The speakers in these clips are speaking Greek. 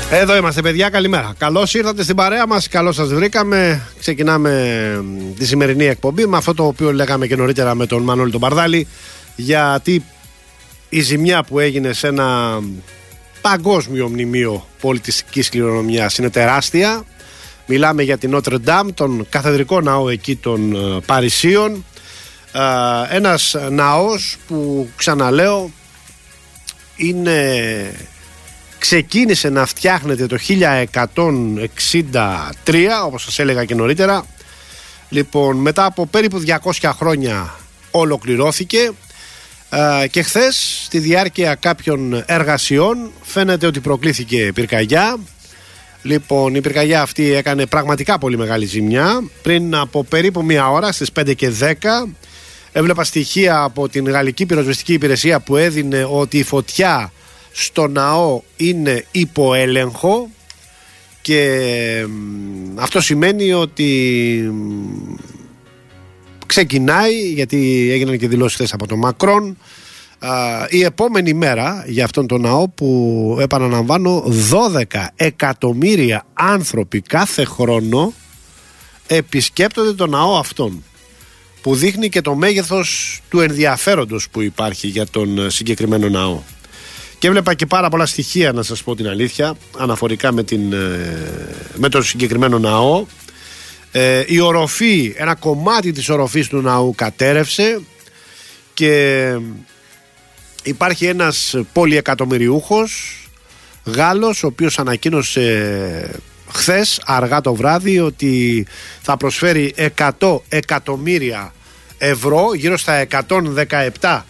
Εδώ είμαστε, παιδιά, καλημέρα. Καλώς ήρθατε στην παρέα μας, καλώς σας βρήκαμε. Ξεκινάμε τη σημερινή εκπομπή με αυτό το οποίο λέγαμε και νωρίτερα με τον Μανώλη τον Παρδάλη, γιατί η ζημιά που έγινε σε ένα παγκόσμιο μνημείο πολιτιστικής κληρονομιάς είναι τεράστια. Μιλάμε για την Νότρε Ντάμ, τον καθεδρικό ναό εκεί των Παρισίων. Ένας ναός που, ξαναλέω, ξεκίνησε να φτιάχνεται το 1163, όπως σας έλεγα και νωρίτερα. Λοιπόν, μετά από περίπου 200 χρόνια ολοκληρώθηκε και χθες, στη διάρκεια κάποιων εργασιών, φαίνεται ότι προκλήθηκε πυρκαγιά. Λοιπόν, η πυρκαγιά αυτή έκανε πραγματικά πολύ μεγάλη ζημιά. Πριν από περίπου μία ώρα, στις 5 και 10, έβλεπα στοιχεία από την Γαλλική Πυροσβεστική Υπηρεσία που έδινε ότι η φωτιά στο ναό είναι υπό έλεγχο, και αυτό σημαίνει ότι ξεκινάει, γιατί έγιναν και δηλώσεις χθες από τον Μακρόν, η επόμενη μέρα για αυτόν τον ναό που, επαναλαμβάνω, 12 εκατομμύρια άνθρωποι κάθε χρόνο επισκέπτονται τον ναό αυτόν, που δείχνει και το μέγεθος του ενδιαφέροντος που υπάρχει για τον συγκεκριμένο ναό. Και έβλεπα και πάρα πολλά στοιχεία, να σας πω την αλήθεια, αναφορικά με τον συγκεκριμένο ναό. Η οροφή, ένα κομμάτι της οροφής του ναού κατέρευσε, και υπάρχει ένας πολυεκατομμυριούχος Γάλλος, ο οποίος ανακοίνωσε χθες αργά το βράδυ ότι θα προσφέρει 100 εκατομμύρια ευρώ, γύρω στα 117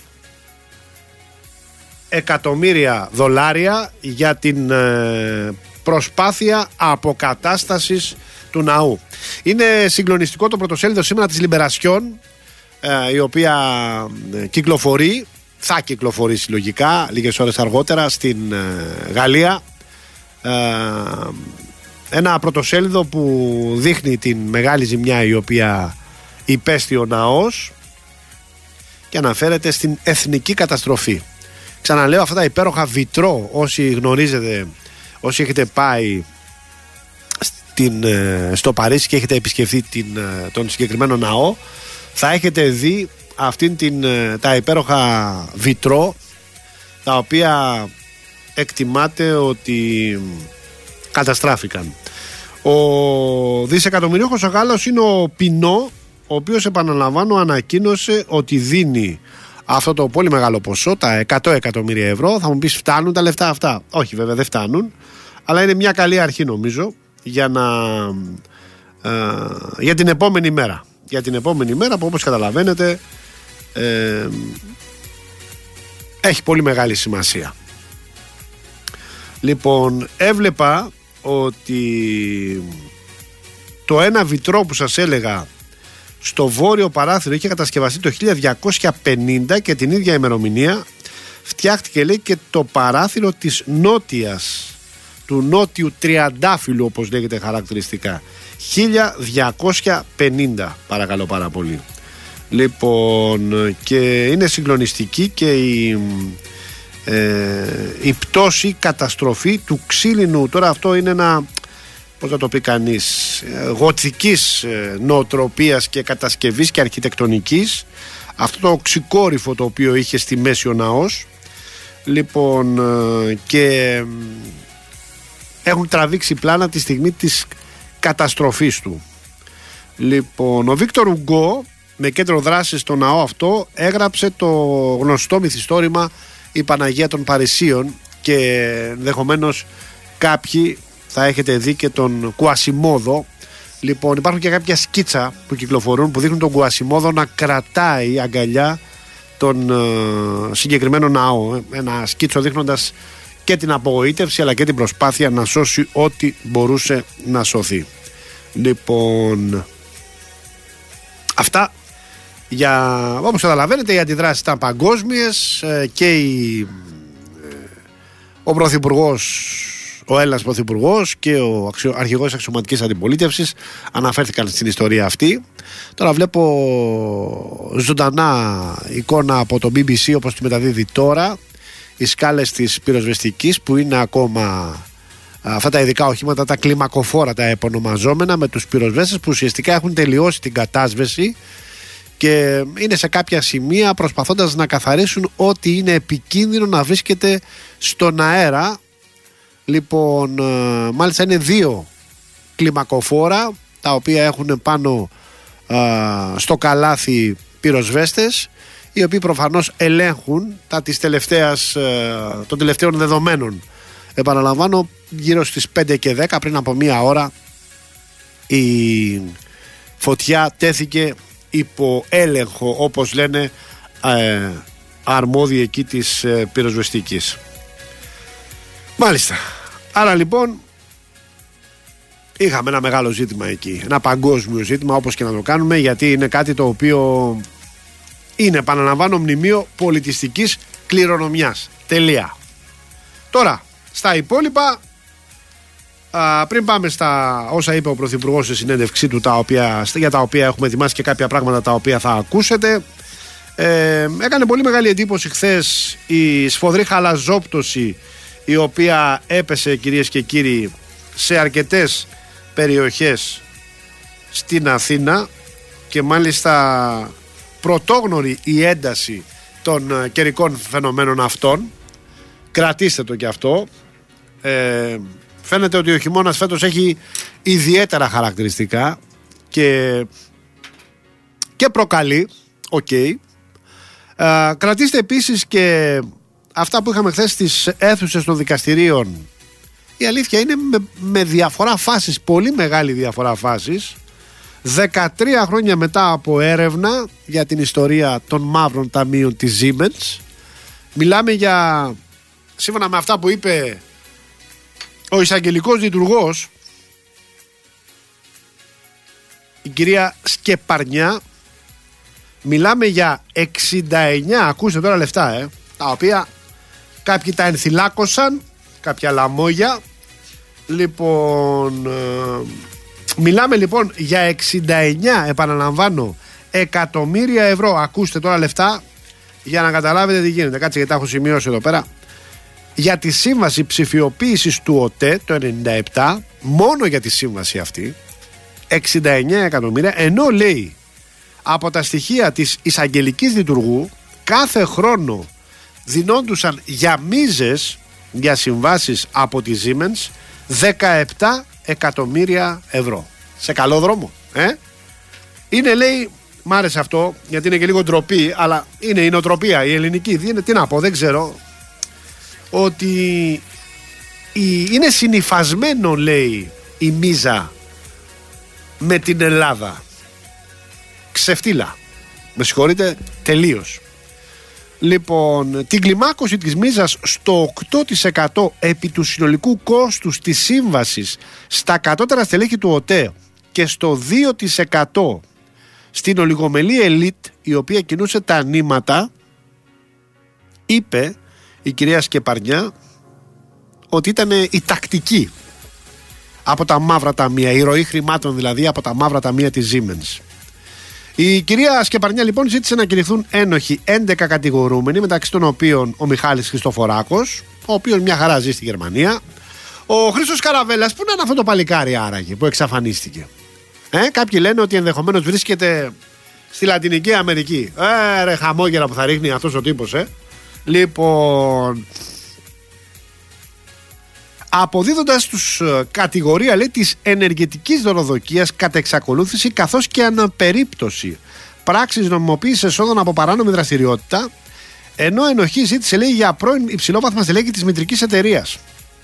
εκατομμύρια δολάρια, για την προσπάθεια αποκατάστασης του ναού. Είναι συγκλονιστικό το πρωτοσέλιδο σήμερα της Λιμπερασιόν, η οποία κυκλοφορεί, θα κυκλοφορήσει λογικά λίγες ώρες αργότερα στην Γαλλία. Ένα πρωτοσέλιδο που δείχνει την μεγάλη ζημιά η οποία υπέστη ο ναός και αναφέρεται στην εθνική καταστροφή. Ξαναλέω, αυτά τα υπέροχα βιτρό, όσοι γνωρίζετε, όσοι έχετε πάει στο Παρίσι και έχετε επισκεφθεί τον συγκεκριμένο ναό, θα έχετε δει τα υπέροχα βιτρό, τα οποία εκτιμάται ότι καταστράφηκαν. Ο δισεκατομμυρίουχος ο Γάλλος είναι ο Πινό, ο οποίος, επαναλαμβάνω, ανακοίνωσε ότι δίνει αυτό το πολύ μεγάλο ποσό, τα 100 εκατομμύρια ευρώ. Θα μου πεις, φτάνουν τα λεφτά αυτά? Όχι, βέβαια δεν φτάνουν, αλλά είναι μια καλή αρχή, νομίζω, για την επόμενη μέρα. Για την επόμενη μέρα που, όπως καταλαβαίνετε, έχει πολύ μεγάλη σημασία. Λοιπόν, έβλεπα ότι το ένα βιτρό που σας έλεγα στο βόρειο παράθυρο είχε κατασκευαστεί το 1250, και την ίδια ημερομηνία φτιάχτηκε, λέει, και το παράθυρο της νότιας, του νότιου τριαντάφυλλου, όπως λέγεται χαρακτηριστικά. 1250, παρακαλώ πάρα πολύ. Λοιπόν, και είναι συγκλονιστική και η πτώση, η καταστροφή του ξύλινου. Τώρα αυτό είναι ένα, πώς θα το πει κανείς, γοτθικής νοοτροπίας και κατασκευής και αρχιτεκτονικής, αυτό το οξυκόρυφο το οποίο είχε στη μέση ο ναός. Λοιπόν, και έχουν τραβήξει πλάνα τη στιγμή της καταστροφής του. Λοιπόν, ο Βίκτορ Ουγκό, με κέντρο δράσης στο ναό αυτό, έγραψε το γνωστό μυθιστόρημα «Η Παναγία των Παρισίων», και ενδεχομένως κάποιοι θα έχετε δει και τον Κουασιμόδο. Λοιπόν, υπάρχουν και κάποια σκίτσα που κυκλοφορούν που δείχνουν τον Κουασιμόδο να κρατάει αγκαλιά τον συγκεκριμένο ναό. Ένα σκίτσο δείχνοντας και την απογοήτευση αλλά και την προσπάθεια να σώσει ό,τι μπορούσε να σωθεί. Λοιπόν, αυτά, όπως καταλαβαίνετε, οι αντιδράσεις ήταν παγκόσμιες, και ο Πρωθυπουργός, ο Έλληνας Πρωθυπουργός και ο αρχηγός αξιωματικής αντιπολίτευσης αναφέρθηκαν στην ιστορία αυτή. Τώρα βλέπω ζωντανά εικόνα από το BBC, όπως τη μεταδίδει τώρα, οι σκάλες της πυροσβεστικής που είναι ακόμα αυτά τα ειδικά οχήματα, τα κλιμακοφόρα, τα επωνομαζόμενα, με τους πυροσβέστες που ουσιαστικά έχουν τελειώσει την κατάσβεση και είναι σε κάποια σημεία προσπαθώντας να καθαρίσουν ό,τι είναι επικίνδυνο να βρίσκεται στον αέρα. Λοιπόν, μάλιστα είναι 2 κλιμακοφόρα τα οποία έχουν πάνω στο καλάθι πυροσβέστες, οι οποίοι προφανώς ελέγχουν των τελευταίων δεδομένων. Επαναλαμβάνω, γύρω στις 5 και 10 πριν από μία ώρα η φωτιά τέθηκε υπό έλεγχο, όπως λένε αρμόδιοι εκεί της πυροσβεστικής. Μάλιστα. Άρα λοιπόν είχαμε ένα μεγάλο ζήτημα εκεί, ένα παγκόσμιο ζήτημα, όπως και να το κάνουμε, γιατί είναι κάτι το οποίο είναι, επαναλαμβάνω, μνημείο πολιτιστικής κληρονομιάς. Τελεία. Τώρα, στα υπόλοιπα, πριν πάμε στα όσα είπε ο Πρωθυπουργός στη συνέντευξή του, για τα οποία έχουμε ετοιμάσει και κάποια πράγματα τα οποία θα ακούσετε, έκανε πολύ μεγάλη εντύπωση χθες η σφοδρή χαλαζόπτωση η οποία έπεσε, κυρίες και κύριοι, σε αρκετές περιοχές στην Αθήνα, και μάλιστα πρωτόγνωρη η ένταση των καιρικών φαινομένων αυτών. Κρατήστε το και αυτό. Φαίνεται ότι ο χειμώνας φέτος έχει ιδιαίτερα χαρακτηριστικά και προκαλεί. Κρατήστε επίσης και αυτά που είχαμε χθες στις αίθουσες των δικαστηρίων. Η αλήθεια είναι με διαφορά φάσης, πολύ μεγάλη διαφορά φάσης. 13 χρόνια μετά από έρευνα για την ιστορία των μαύρων ταμείων της Siemens, μιλάμε για, σύμφωνα με αυτά που είπε ο εισαγγελικός λειτουργός, η κυρία Σκεπαρνιά, μιλάμε για 69, ακούστε τώρα, λεφτά, τα οποία κάποιοι τα ενθυλάκωσαν, κάποια λαμόγια. Λοιπόν, μιλάμε λοιπόν για 69, επαναλαμβάνω, εκατομμύρια ευρώ. Ακούστε τώρα λεφτά για να καταλάβετε τι γίνεται. Κάτσε, γιατί τα έχω σημειώσει εδώ πέρα. Για τη σύμβαση ψηφιοποίησης του ΟΤΕ το 97, μόνο για τη σύμβαση αυτή, 69 εκατομμύρια, ενώ λέει από τα στοιχεία της εισαγγελικής λειτουργού κάθε χρόνο δινόντουσαν για μίζες, για συμβάσεις από τη Siemens, 17 εκατομμύρια ευρώ. Σε καλό δρόμο, Είναι, λέει, μ' άρεσε αυτό γιατί είναι και λίγο ντροπή, αλλά είναι η νοοτροπία η ελληνική. Τι να πω, δεν ξέρω, ότι είναι συνυφασμένο, λέει, η μίζα με την Ελλάδα. Ξεφτύλα, με συγχωρείτε, τελείως. Λοιπόν, την κλιμάκωση της μίζας στο 8% επί του συνολικού κόστους της σύμβασης στα κατώτερα στελέχη του ΟΤΕ και στο 2% στην ολιγομελή ελίτ η οποία κινούσε τα νήματα, είπε η κυρία Σκεπαρνιά ότι ήταν η τακτική από τα μαύρα ταμεία, η ροή χρημάτων δηλαδή από τα μαύρα ταμεία της Siemens. Η κυρία Σκεπαρνιά λοιπόν ζήτησε να κηρυχθούν ένοχοι 11 κατηγορούμενοι, μεταξύ των οποίων ο Μιχάλης Χριστοφοράκος, ο οποίος μια χαρά ζει στη Γερμανία. Ο Χρήστος Καραβέλλας, πού είναι αυτό το παλικάρι άραγε που εξαφανίστηκε? Κάποιοι λένε ότι ενδεχομένως βρίσκεται στη Λατινική Αμερική. Ρε χαμόγελα που θα ρίχνει αυτός ο τύπος, Λοιπόν, αποδίδοντας τους κατηγορία, λέει, της ενεργητικής δωροδοκίας κατά εξακολούθηση καθώς και αναπερίπτωση πράξης νομιμοποίησης εσόδων από παράνομη δραστηριότητα, ενώ ενοχή ζήτησε, λέει, για πρώην υψηλόβαθμα στελέχη της μητρικής εταιρείας.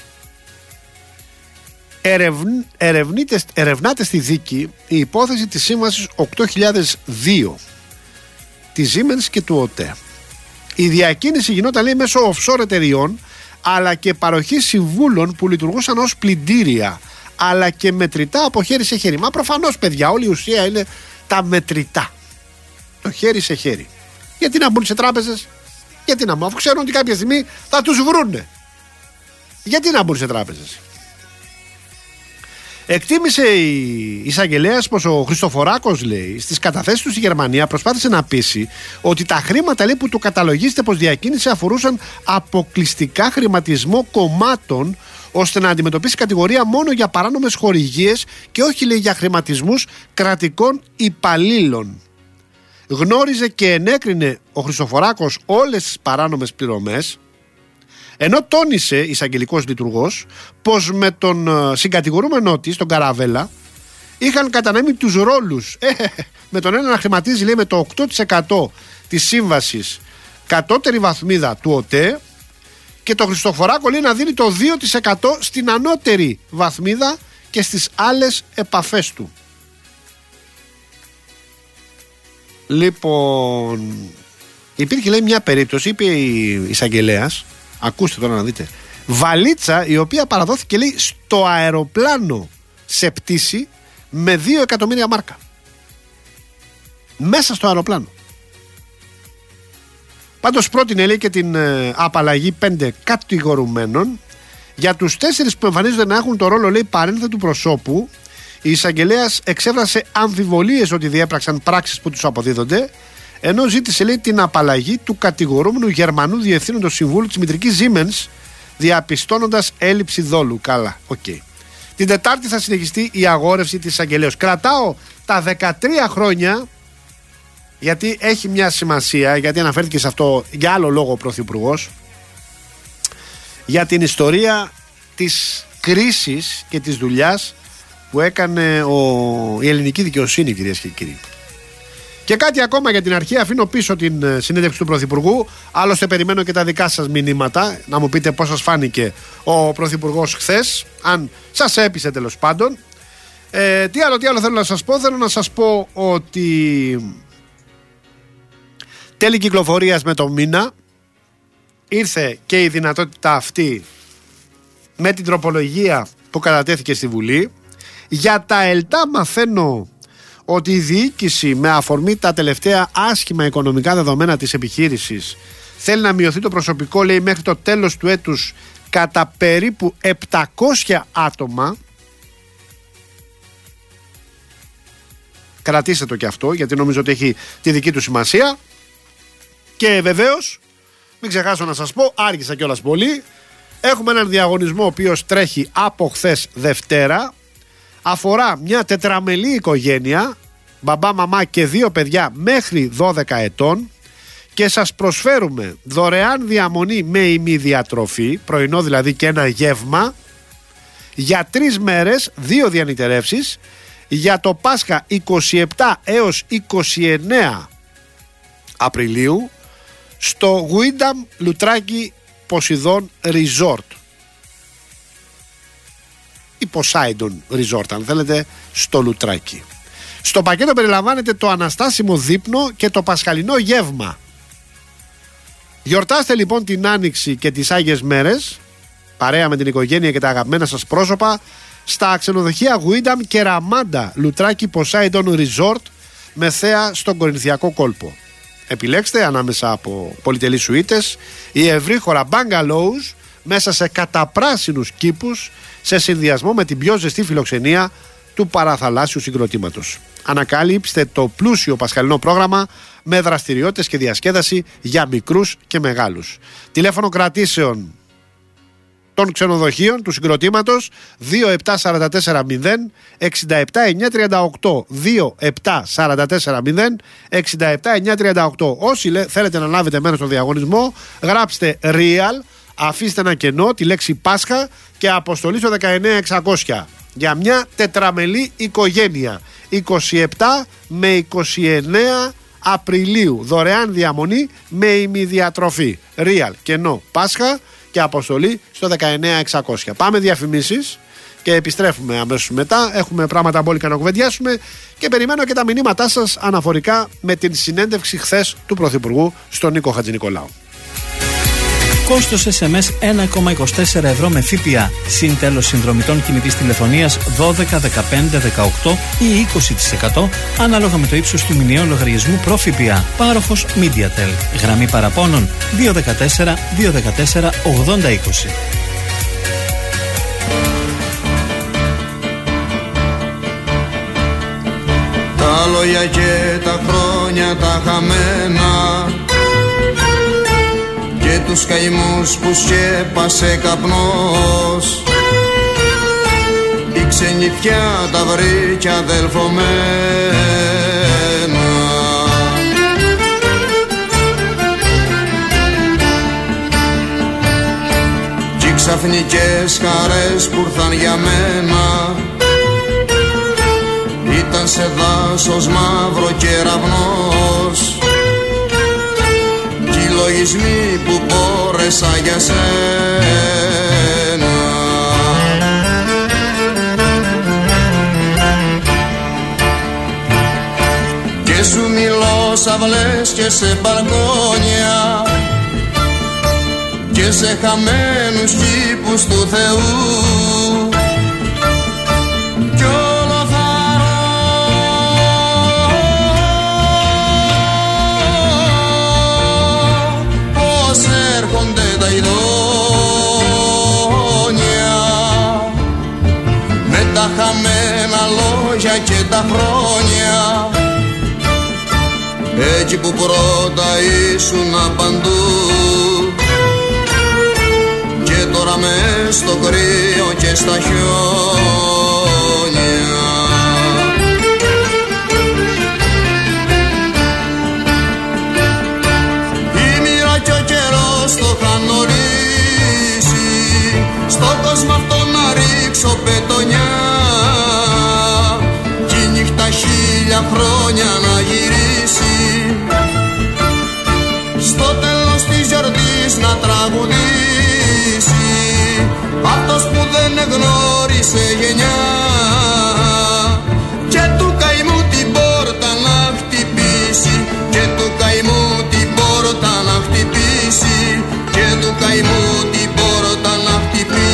Ερευνάται στη δίκη η υπόθεση της σύμβασης 8002 της Siemens και του ΟΤΕ. Η διακίνηση γινόταν, λέει, μέσω offshore εταιριών, αλλά και παροχή συμβούλων που λειτουργούσαν ως πλυντήρια, αλλά και μετρητά από χέρι σε χέρι. Μα προφανώς, παιδιά, όλη η ουσία είναι τα μετρητά. Το χέρι σε χέρι. Γιατί να μπουν σε τράπεζες? Γιατί να μπουν, αφού ξέρουν ότι κάποια στιγμή θα τους βρούνε? Γιατί να μπουν σε τράπεζες? Εκτίμησε η εισαγγελέας πως ο Χριστοφοράκος, λέει, στις καταθέσεις του στη Γερμανία προσπάθησε να πείσει ότι τα χρήματα, λέει, που του καταλογίζεται πως διακίνησε αφορούσαν αποκλειστικά χρηματισμό κομμάτων, ώστε να αντιμετωπίσει κατηγορία μόνο για παράνομες χορηγίες και όχι, λέει, για χρηματισμούς κρατικών υπαλλήλων. Γνώριζε και ενέκρινε ο Χριστοφοράκος όλες τις παράνομες πληρωμές, ενώ τόνισε εισαγγελικός λειτουργός πως με τον συγκατηγορούμενό της, τον Καραβέλα, είχαν κατανέμει τους ρόλους. Με τον ένα να χρηματίζει, λέει, με το 8% της σύμβασης κατώτερη βαθμίδα του ΟΤΕ και τον Χριστοφοράκο, λέει, να δίνει το 2% στην ανώτερη βαθμίδα και στις άλλες επαφές του. Λοιπόν, υπήρχε, λέει, μια περίπτωση, είπε η εισαγγελέας, ακούστε τώρα να δείτε, βαλίτσα η οποία παραδόθηκε, λέει, στο αεροπλάνο σε πτήση με 2 εκατομμύρια μάρκα. Μέσα στο αεροπλάνο. Πάντως πρότεινε, λέει, και την απαλλαγή 5 κατηγορουμένων. Για τους 4 που εμφανίζονται να έχουν το ρόλο, λέει, παρένθετου προσώπου, η εισαγγελέας εξέφρασε αμφιβολίες ότι διέπραξαν πράξεις που τους αποδίδονται, ενώ ζήτησε, λέει, την απαλλαγή του κατηγορούμενου Γερμανού Διευθύνοντος Συμβούλου της μητρικής Siemens, διαπιστώνοντας έλλειψη δόλου. Καλά, οκ. Την Τετάρτη θα συνεχιστεί η αγόρευση της εισαγγελέως. Κρατάω τα 13 χρόνια, γιατί έχει μια σημασία, γιατί αναφέρθηκε σε αυτό για άλλο λόγο ο Πρωθυπουργός, για την ιστορία της κρίσης και της δουλειάς που έκανε η ελληνική δικαιοσύνη, κυρίες και κύριοι. Και κάτι ακόμα για την αρχή, αφήνω πίσω την συνέντευξη του Πρωθυπουργού. Άλλωστε περιμένω και τα δικά σας μηνύματα, να μου πείτε πώς σας φάνηκε ο Πρωθυπουργός χθες, αν σας έπεισε τέλος πάντων. Τι άλλο θέλω να σας πω? Θέλω να σας πω ότι τέλη κυκλοφορίας με το μήνα ήρθε και η δυνατότητα αυτή με την τροπολογία που κατατέθηκε στη Βουλή. Για τα ΕΛΤΑ μαθαίνω ότι η διοίκηση, με αφορμή τα τελευταία άσχημα οικονομικά δεδομένα της επιχείρησης, θέλει να μειωθεί το προσωπικό, λέει, μέχρι το τέλος του έτους κατά περίπου 700 άτομα. Κρατήστε το και αυτό, γιατί νομίζω ότι έχει τη δική του σημασία. Και βεβαίως, μην ξεχάσω να σας πω, άργησα κιόλας πολύ, έχουμε έναν διαγωνισμό ο οποίος τρέχει από χθες Δευτέρα. Αφορά μια τετραμελή οικογένεια, μπαμπά, μαμά και 2 παιδιά μέχρι 12 ετών, και σας προσφέρουμε δωρεάν διαμονή με ημιδιατροφή, πρωινό δηλαδή και ένα γεύμα, για 3 μέρες, 2 διανυτερεύσεις, για το Πάσχα 27 έως 29 Απριλίου στο Γουίνταμ Λουτράκι Ποσειδών Resort ή Poseidon Resort, αν θέλετε, στο Λουτράκι. Στο πακέτο περιλαμβάνεται το αναστάσιμο δείπνο και το πασχαλινό γεύμα. Γιορτάστε λοιπόν την Άνοιξη και τις Άγιες Μέρες παρέα με την οικογένεια και τα αγαπημένα σας πρόσωπα στα ξενοδοχεία Γουίνταμ και Ραμάντα Λουτράκι Poseidon Resort με θέα στον Κορινθιακό κόλπο. Επιλέξτε ανάμεσα από πολυτελείς σουίτες ή ευρύχωρα bungalows μέσα σε καταπράσινους κήπους, σε συνδυασμό με την πιο ζεστή φιλοξενία του παραθαλάσσιου συγκροτήματος. Ανακάλυψτε το πλούσιο πασχαλινό πρόγραμμα με δραστηριότητες και διασκέδαση για μικρούς και μεγάλους. Τηλέφωνο κρατήσεων των ξενοδοχείων του συγκροτήματος 27440 67938 27440 67938. Όσοι θέλετε να λάβετε μέρος στο διαγωνισμό, γράψτε Real, αφήστε ένα κενό, τη λέξη Πάσχα και αποστολή στο 19600 για μια τετραμελή οικογένεια 27 με 29 Απριλίου. Δωρεάν διαμονή με ημιδιατροφή. Real, κενό, Πάσχα και αποστολή στο 19600. Πάμε διαφημίσεις και επιστρέφουμε αμέσως μετά. Έχουμε πράγματα μπόλικα να κουβεντιάσουμε και περιμένω και τα μηνύματά σας αναφορικά με την συνέντευξη χθες του Πρωθυπουργού στον Νίκο Χατζηνικολάου. Κόστος SMS 1,24 ευρώ με ΦΠΑ. Συν τέλος συνδρομητών κινητής τηλεφωνίας 12, 15, 18 ή 20% ανάλογα με το ύψος του μηνιαίου λογαριασμού προ ΦΠΑ. Πάροχος MediaTel. Γραμμή παραπώνων 214 214 8020. λόγια και τα χρόνια τα χαμένα και τους καημούς που σκέπασε καπνός. Η ξενιτιά τα βρήκε αδελφομένα κι οι ξαφνικές χαρές που ήρθαν για μένα ήταν σε δάσος μαύρο κεραυνός κι οι λογισμοί που πόρεσα για σένα. Και σου μιλώ σ' αυλές και σε μπαλκόνια και σε χαμένους κήπους του Θεού κι όλο θαρώ πως έρχονται τα ειδόνια με τα χαμένα λόγια και τα χρόνια εκεί που πρώτα ήσουν παντού και τώρα μες στο κρύο και στα χιόνια. Η μοίρα κι ο καιρός το είχαν ορίσει στον κόσμο αυτό να ρίξω πετονιά κι η νύχτα 1000 χρόνια να γυρίσει στο τέλος της γιορτής να τραγουδήσει αυτός που δεν εγνώρισε γενιά και του καημού την πόρτα να χτυπήσει και του καημού την πόρτα να χτυπήσει και του καημού την πόρτα να χτυπήσει.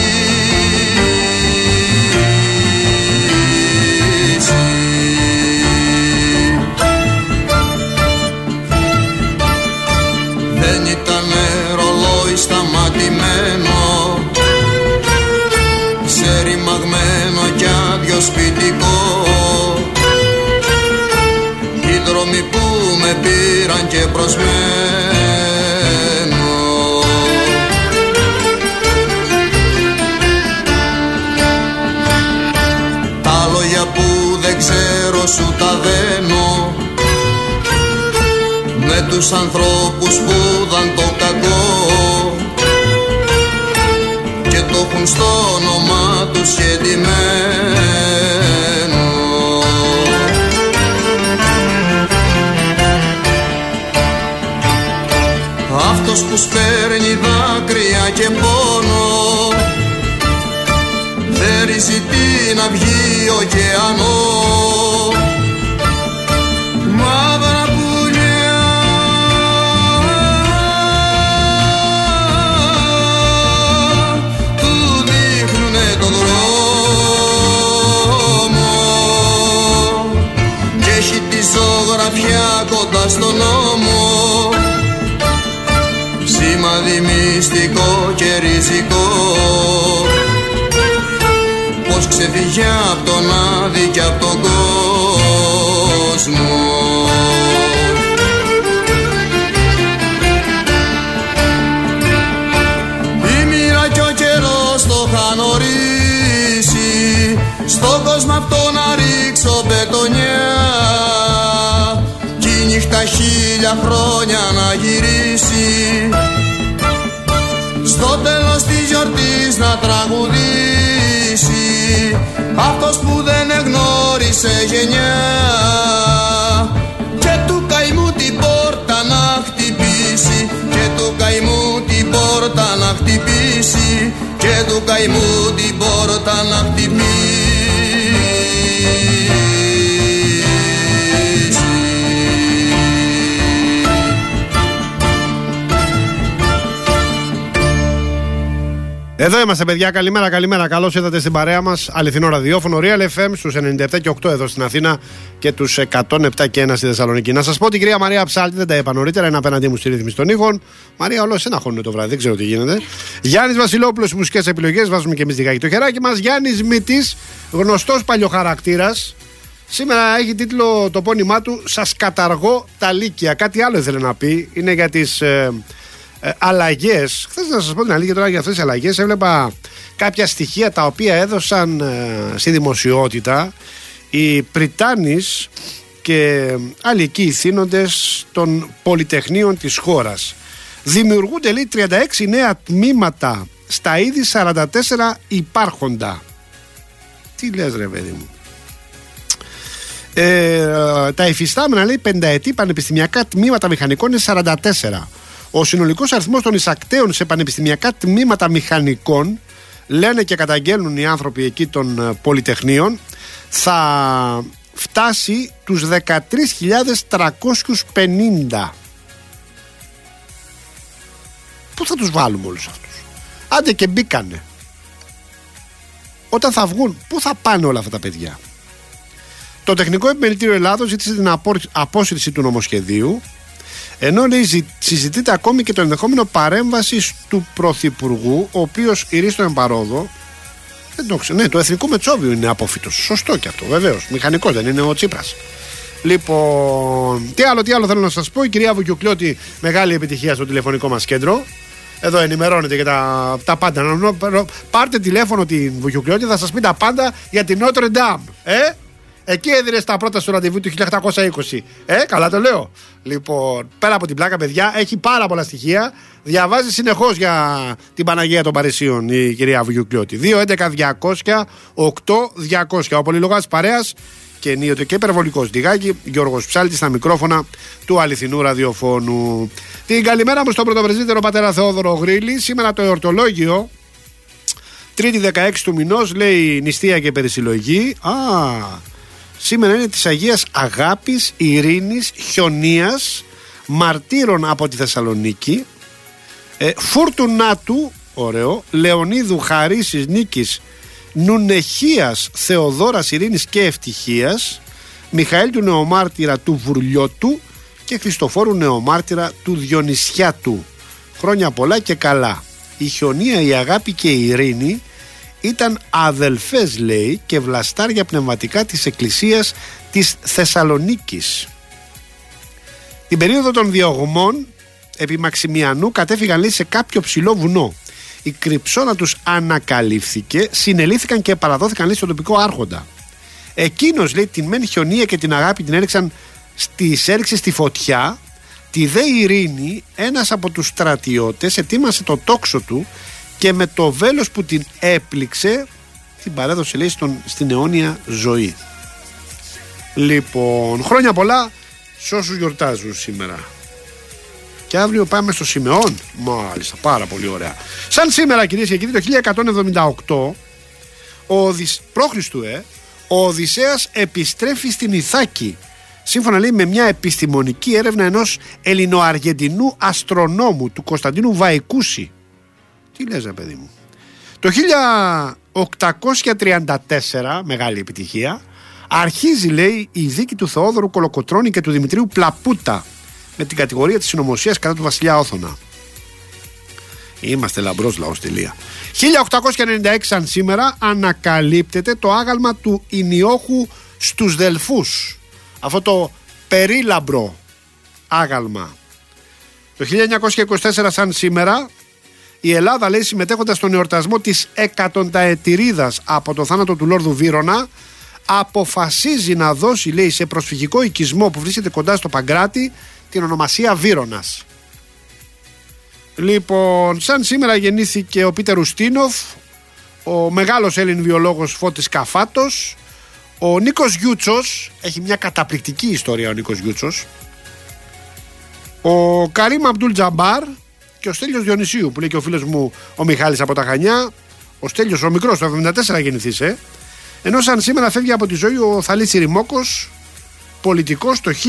Δεν ήταν ρολόι σταματημένο σε ρημαγμένο κι άδειο σπιτικό οι δρόμοι που με πήραν και προσμένω τα λόγια που δεν ξέρω σου τα δένω με τους ανθρώπους που δαν το κακό και το έχουν στο όνομα τους σχετιμένο. Αυτός που σπέρνει δάκρυα και πόνο δεν ζητεί να βγει ωκεανό μαύρα πουλιά του δείχνουνε τον δρόμο και έχει τη ζωγραφιά κοντά στον νόμο σημάδι μυστικό και ριζικό πως ξεφύγει απ' τον άδη και απ' τον κόσμο. Η μοίρα κι ο καιρός το είχαν ορίσει στον κόσμο αυτό να ρίξω πετονιά κι η νύχτα 1000 χρόνια να γυρίσει στο τέλος της γιορτής να τραγουδήσει αυτός που δεν εγνώρισε γενιά και του καημού την πόρτα να χτυπήσει και του καημού την πόρτα να χτυπήσει και του καημού την πόρτα να χτυπήσει. Εδώ είμαστε, παιδιά. Καλημέρα, καλημέρα. Καλώς ήρθατε στην παρέα μας. Αληθινό ραδιόφωνο Real FM στους 97 και 8 εδώ στην Αθήνα και τους 107 και 1 στη Θεσσαλονίκη. Να σας πω την κυρία Μαρία Ψάλτη, δεν τα είπα νωρίτερα, είναι απέναντί μου στη ρύθμιση των ήχων. Μαρία, όλο εσένα χώνουν το βράδυ, δεν ξέρω τι γίνεται. Γιάννης Βασιλόπουλος, μουσικές επιλογές, βάζουμε και εμείς λιγάκι το χεράκι μας. Γιάννης Μήτης, γνωστός παλιοχαρακτήρας. Σήμερα έχει τίτλο το πόνημά του «Σας καταργώ τα λύκεια». Κάτι άλλο ήθελε να πει. Είναι για τις αλλαγές. Χθες, να σας πω την αλήθεια, τώρα για αυτές τις αλλαγές έβλεπα κάποια στοιχεία τα οποία έδωσαν στη δημοσιότητα οι πριτάνης και άλλοι εκεί ηθήνοντες των πολυτεχνείων της χώρας. Δημιουργούνται, λέει, 36 νέα τμήματα στα ήδη 44 υπάρχοντα. Τι λες, ρε παιδί μου? Τα υφιστάμενα, λέει, πενταετή πανεπιστημιακά τμήματα μηχανικών είναι 44. Ο συνολικός αριθμός των εισακτέων σε πανεπιστημιακά τμήματα μηχανικών, λένε και καταγγέλνουν οι άνθρωποι εκεί των πολυτεχνείων, θα φτάσει τους 13.350. Πού θα τους βάλουμε όλους αυτούς? Άντε και μπήκανε. Όταν θα βγουν, πού θα πάνε όλα αυτά τα παιδιά? Το Τεχνικό Επιμελητήριο Ελλάδος ζήτησε την απόσυρση του νομοσχεδίου, ενώ, λέει, συζητείται ακόμη και το ενδεχόμενο παρέμβασης του Πρωθυπουργού, ο οποίος ηρίστο εμπαρόδο. Δεν το ξέρω. Ναι, το Εθνικό Μετσόβιο είναι απόφυτος. Σωστό και αυτό, βεβαίως. Μηχανικός δεν είναι ο Τσίπρας. Λοιπόν, τι άλλο θέλω να σας πω. Η κυρία Βουκιουκλιώτη, μεγάλη επιτυχία στο τηλεφωνικό μας κέντρο. Εδώ ενημερώνεται για τα πάντα. Πάρτε τηλέφωνο την Βουκιουκλιώτη, θα σας πει τα πάντα για την Notre Dame. Εκεί έδινε τα πρώτα στο ραντεβού του 1820. Καλά το λέω. Λοιπόν, πέρα από την πλάκα, παιδιά, έχει πάρα πολλά στοιχεία. Διαβάζει συνεχώς για την Παναγία των Παρισίων η κυρία Βουγιουκλιώτη. 2-11-200-8-200. Ο πολυλογάς παρέας και ενίοτε και υπερβολικός Διγάκη, Γιώργος Ψάλτης στα μικρόφωνα του αληθινού ραδιοφώνου. Την καλημέρα μου στον πρωτοπρεσβύτερο πατέρα Θεόδωρο Γρήλη. Σήμερα το εορτολόγιο, Τρίτη 16 του μηνός, λέει νηστεία και περισυλλογή. Σήμερα είναι της Αγίας Αγάπης, Ειρήνης, Χιονίας, μαρτύρων από τη Θεσσαλονίκη, Φουρτουνάτου, ωραίο, Λεωνίδου, Χαρίσης, Νίκης, Νουνεχίας, Θεοδόρας, Ειρήνης και Ευτυχίας, Μιχαήλ του Νεομάρτυρα του Βουρλιώτου και Χριστοφόρου Νεομάρτυρα του Διονυσιάτου. Χρόνια πολλά και καλά. Η Χιονία, η Αγάπη και η Ειρήνη ήταν αδελφές, λέει, και βλαστάρια πνευματικά της Εκκλησίας της Θεσσαλονίκης. Την περίοδο των διωγμών επί Μαξιμιανού κατέφυγαν, λέει, σε κάποιο ψηλό βουνό. Η κρυψώνα τους ανακαλύφθηκε, συνελήφθηκαν και παραδόθηκαν, λέει, στον τοπικό άρχοντα. Εκείνος, λέει, την μεν Χιονία και την Αγάπη την έριξε στη φωτιά. Τη δε Ειρήνη, ένας από τους στρατιώτες ετοίμασε το τόξο του και με το βέλος που την έπληξε την παρέδωσε, λέει, στην αιώνια ζωή. Λοιπόν, χρόνια πολλά σε όσους γιορτάζουν σήμερα. Και αύριο πάμε στο Σιμεών. Μάλιστα, πάρα πολύ ωραία. Σαν σήμερα, κυρίες και κύριοι, το 1178 π.Χ. ο Οδυσσέας επιστρέφει στην Ιθάκη, σύμφωνα, λέει, με μια επιστημονική έρευνα ενός Ελληνοαργεντινού αστρονόμου, του Κωνσταντίνου Βαϊκούση. Τι λες, ρε παιδί μου? Το 1834, μεγάλη επιτυχία, αρχίζει, λέει, η δίκη του Θεόδωρου Κολοκοτρώνη και του Δημητρίου Πλαπούτα με την κατηγορία της συνωμοσίας κατά του βασιλιά Όθωνα. Είμαστε λαμπρός λαός, τελεία. 1896, σαν σήμερα, ανακαλύπτεται το άγαλμα του Ινιόχου στους Δελφούς. Αυτό το περίλαμπρο άγαλμα. Το 1924, σαν σήμερα, η Ελλάδα, λέει, συμμετέχοντας στον εορτασμό της 100ετηρίδας από το θάνατο του Λόρδου Βύρωνα, αποφασίζει να δώσει, λέει, σε προσφυγικό οικισμό που βρίσκεται κοντά στο Παγκράτη την ονομασία Βύρωνας. Λοιπόν, σαν σήμερα γεννήθηκε ο Πίτερ Ουστίνοφ, ο μεγάλος Έλλην βιολόγος Φώτης Καφάτος, ο Νίκος Γιούτσος, έχει μια καταπληκτική ιστορία ο Νίκος Γιούτσος, ο Καρίμ Αμπτούλ Τζαμπάρ και ο Στέλιος Διονυσίου, που λέει και ο φίλος μου ο Μιχάλης από τα Χανιά. Ο Στέλιος ο μικρός, το 1974 γεννηθείς, ενώ σαν σήμερα φεύγει από τη ζωή ο Θαλής Ιρημόκος, πολιτικός, το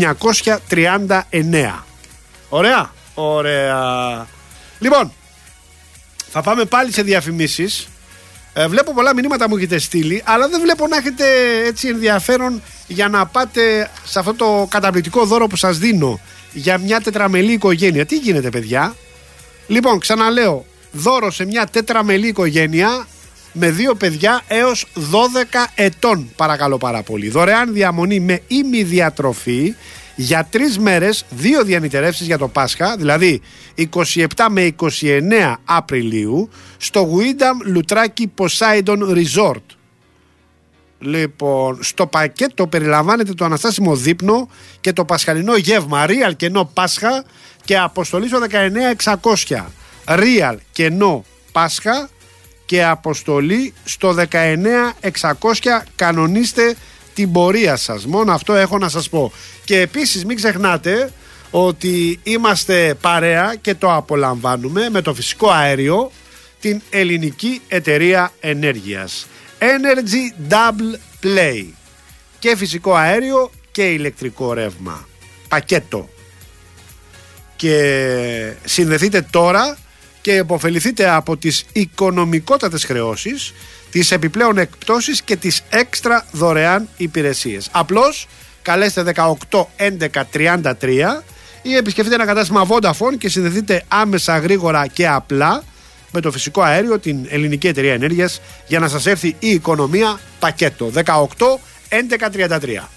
1939. Ωραία, ωραία. Λοιπόν, θα πάμε πάλι σε διαφημίσεις. Βλέπω πολλά μηνύματα μου έχετε στείλει, αλλά δεν βλέπω να έχετε έτσι ενδιαφέρον για να πάτε σε αυτό το καταπληκτικό δώρο που σας δίνω για μια τετραμελή οικογένεια. Τι γίνεται, παιδιά? Λοιπόν, ξαναλέω, δώρο σε μια τετραμελή οικογένεια με 2 παιδιά έως 12 ετών, παρακαλώ πάρα πολύ. Δωρεάν διαμονή με ημιδιατροφή για 3 μέρες, 2 διανυτερεύσεις για το Πάσχα, δηλαδή 27 με 29 Απριλίου, στο Windham Λουτράκι Poseidon Resort. Λοιπόν, στο πακέτο περιλαμβάνεται το αναστάσιμο δείπνο και το πασχαλινό γεύμα Real κενό Πάσχα και αποστολή στο 19.600. Real κενό Πάσχα και αποστολή στο 19.600. Κανονίστε την πορεία σας. Μόνο αυτό έχω να σας πω. Και επίσης μην ξεχνάτε ότι είμαστε παρέα και το απολαμβάνουμε με το φυσικό αέριο, την ελληνική εταιρεία ενέργειας. Energy Double Play. Και φυσικό αέριο και ηλεκτρικό ρεύμα. Πακέτο. Και συνδεθείτε τώρα και επωφεληθείτε από τις οικονομικότατες χρεώσεις, τις επιπλέον εκπτώσεις και τις έξτρα δωρεάν υπηρεσίες. Απλώς καλέστε 18 11 33 ή επισκεφτείτε ένα κατάστημα Vodafone και συνδεθείτε άμεσα, γρήγορα και απλά με το φυσικό αέριο, την ελληνική εταιρεία ενέργειας, για να σας έρθει η οικονομία πακέτο. 18 11 33.